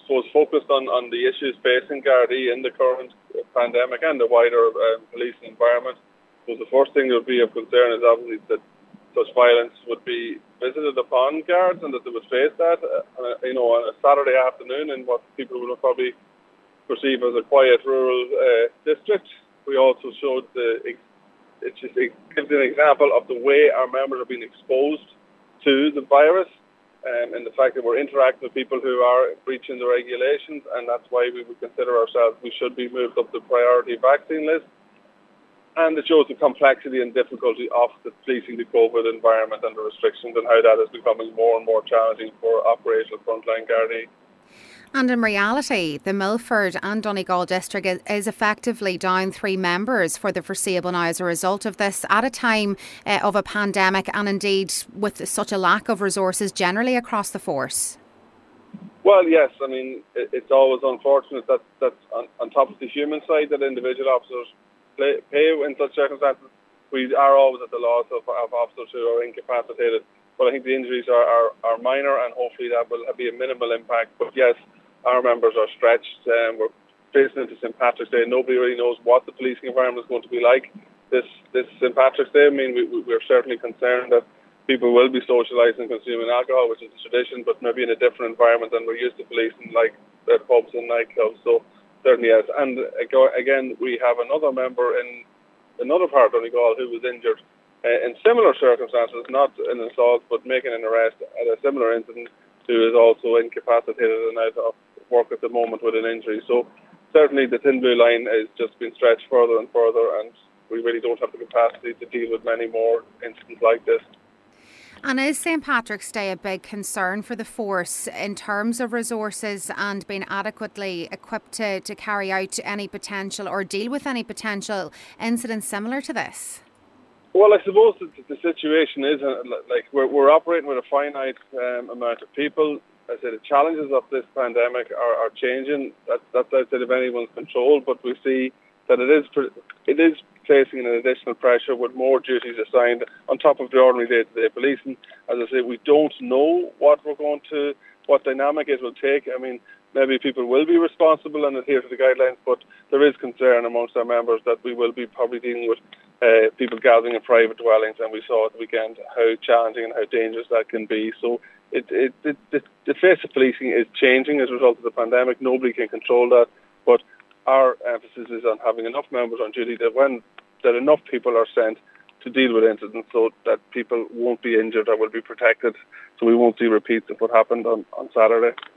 suppose, focused on the issues facing Gardaí in the current pandemic and the wider policing environment. So the first thing that would be of concern is obviously that such violence would be visited upon guards and that they would face that, on a Saturday afternoon in what people would probably perceive as a quiet rural district. We also showed it gives an example of the way our members are being exposed to the virus, and the fact that we're interacting with people who are breaching the regulations, and that's why we would consider ourselves, we should be moved up the priority vaccine list. And it shows the complexity and difficulty of the policing the COVID environment and the restrictions and how that is becoming more and more challenging for operational frontline Gardaí. And in reality, the Milford and Donegal district is effectively down 3 members for the foreseeable now as a result of this, at a time of a pandemic and indeed with such a lack of resources generally across the force. Well, yes, I mean, it's always unfortunate that on top of the human side that individual officers pay in such circumstances. We are always at the loss of officers who are incapacitated. But I think the injuries are minor, and hopefully that will be a minimal impact. But yes, our members are stretched. We're facing into St. Patrick's Day. Nobody really knows what the policing environment is going to be like this St. Patrick's Day. I mean, we're certainly concerned that people will be socialising and consuming alcohol, which is a tradition, but maybe in a different environment than we're used to policing, like pubs and nightclubs. So certainly yes. And again, we have another member in another part of Donegal who was injured in similar circumstances, not an assault, but making an arrest at a similar incident, who is also incapacitated and out of work at the moment with an injury. So certainly the thin blue line is just being stretched further and further, and we really don't have the capacity to deal with many more incidents like this. And is St. Patrick's Day a big concern for the force in terms of resources and being adequately equipped to carry out any potential or deal with any potential incidents similar to this? Well, I suppose the situation is like we're operating with a finite amount of people. I say the challenges of this pandemic are changing. That's outside of anyone's control, but we see that it is facing an additional pressure with more duties assigned on top of the ordinary day-to-day policing. As I say, we don't know what dynamic it will take. I mean, maybe people will be responsible and adhere to the guidelines, but there is concern amongst our members that we will be probably dealing with people gathering in private dwellings, and we saw at the weekend how challenging and how dangerous that can be. So the face of policing is changing as a result of the pandemic. Nobody can control that, but our emphasis is on having enough members on duty that enough people are sent to deal with incidents so that people won't be injured or will be protected, so we won't see repeats of what happened on Saturday.